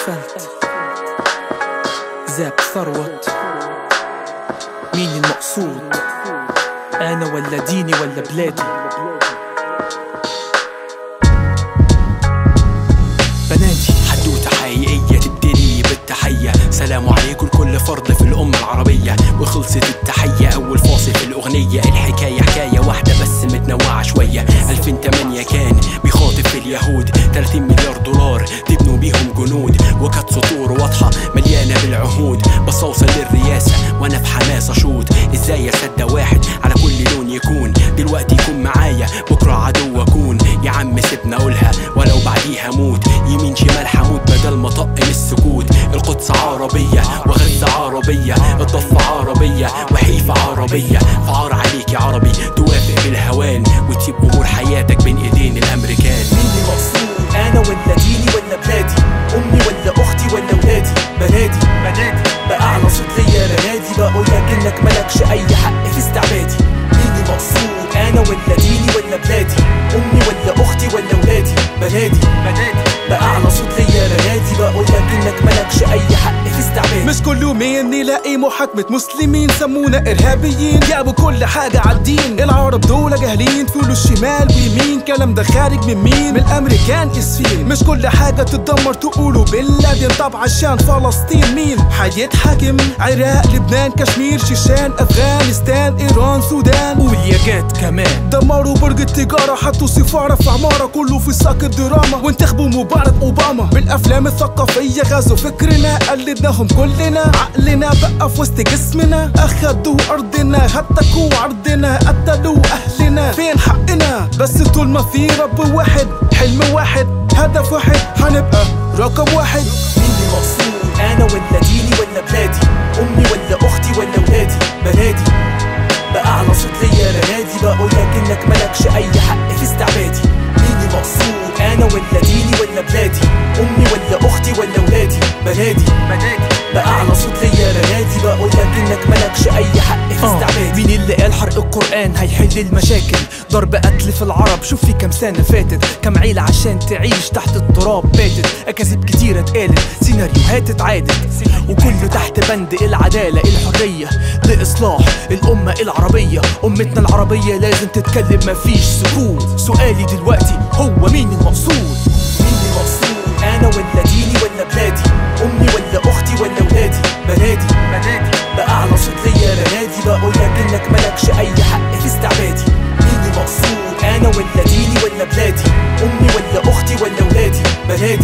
اسفلت زاب ثروت. مين المقصود؟ انا ولا ديني ولا بلادي؟ بناتي حدوتة حقيقية تبتدي بالتحية، سلام عليكم لكل فرد في الأمة العربية. وخلصت التحية أول فاصل في الأغنية. الحكاية حكاية واحدة بس متنوعة شوية. 2008 كان بيخاطب في اليهود 30 مليار دولار تبنوا بيهم جنود، وكانت سطور واضحة مليانة بالعهود. بس أوصل للرئاسة وأنا في حماس أشوط. إزاي أصدق واحد على كل لون يكون؟ دلوقتي يكون معايا بكرة عدو أكون. يا عم سيبنا أقولها ولو بعديها موت. يمين شمال حمود بدل ما طق من السكوت. القدس عربية وغزة عربية، الضفة عربية وحيفا عربية. فعار عليك يا عربي توافق بالهوان وتسيب أمور حياتك بين إيدين الأمريكان. مين المقصود؟ أنا ولا ديني ولا بلادي؟ أمي ولا أختي ولا ولادي؟ بنادي بأعلى صوت ليا بنادي، بقولك إنك ملكش أي حق في استعبادي. مين المقصود؟ أنا ولا ديني ولا بلادي؟ أمي ولا أختي ولا ولادي؟ بنادي بأعلى صوت ليا بنادي، بقولك إنك ملكش أي حق في استعبادي. مش كل يومين نلاقي محاكمة مسلمين سمونا إرهابيين، جابوا كل حاجة عالدين. العرب دول جاهلين تقولوا الشمال ويمين، كلام ده خارج من مين؟ من الأمريكان اسفين. مش كل حاجة تتدمر تقولوا بن لادن. طب عشان فلسطين مين حيتحاكم؟ عراق لبنان كشمير شيشان أفغانستان إيران سودان والياجات كمان. دمروا برج التجارة حطوا سفارة في عمارة، كله في ساق الدراما. وانتخبوا مبارك أوباما. بالأفلام الثقافية غزوا فكرنا، قلدناهم كلنا. عقلنا بقى في وسط جسمنا، أخدوا أرضنا هتكوا عرضنا، قتلوا أهلنا. فين حقنا؟ بس طول ما في رب واحد، حلم واحد، هدف واحد، هنبقى رقم واحد. مين المقصود؟ أنا ولا ديني ولا بلادي؟ أمي ولا أختي ولا ولادي؟ بنادي بأعلى صوت ليا بنادي، بقولك إنك ملكش أي حق في استعبادي. مين المقصود؟ أنا ولا ديني ولا بلادي؟ أمي ولا أختي ولا ولادي؟ بنادي بأعلى صوت ليا بنادي، بقولك إنك ملكش أي حق في استعبادي. مين اللي قال حرق القرآن هيحل المشاكل؟ ضرب قتل في العرب شوف في كام سنة فاتت. كام عيلة عشان تعيش تحت التراب باتت. أكاذيب كتيرة اتقالت، سيناريوهات اتعادت، وكله تحت بند العدالة الحرية لإصلاح الأمة العربية. أمتنا العربية لازم تتكلم مفيش سكوت. سؤالي دلوقتي هو مين المقصود؟ مين المقصود؟ أنا ولا ديني ولا بلادي؟ أمي ولا أختي ولا ولادي؟ بنادي بأعلى صوت ليا بنادي، بقولك إنك ملكش أي حق في استعبادي. مين المقصود؟ أنا ولا ديني ولا بلادي؟ أمي ولا أختي ولا ولادي؟ بنادي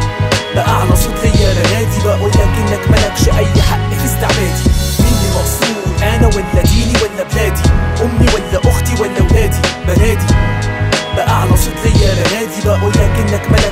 بأعلى صوت ليا بنادي، بقولك إنك ملكش أي حق في استعبادي. مين المقصود؟ أنا ولا ديني ولا بلادي؟ أمي ولا أختي ولا ولادي؟ بنادي بأعلى صوت ليا بنادي، بقولك إنك ملكش